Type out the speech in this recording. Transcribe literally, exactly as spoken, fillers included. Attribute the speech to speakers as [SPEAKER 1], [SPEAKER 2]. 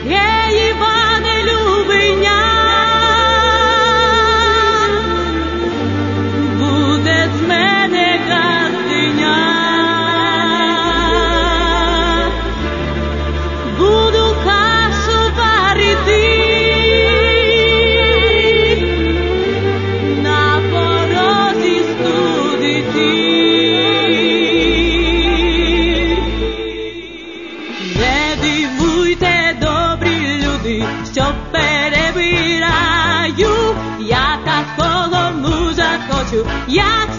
[SPEAKER 1] Ей, Іване, любиня, буде з мене гостиня. Буду кашу варити, на порозі студити. Не дивуйте, добрі люди, що перебираю, я такого мужа хочу, я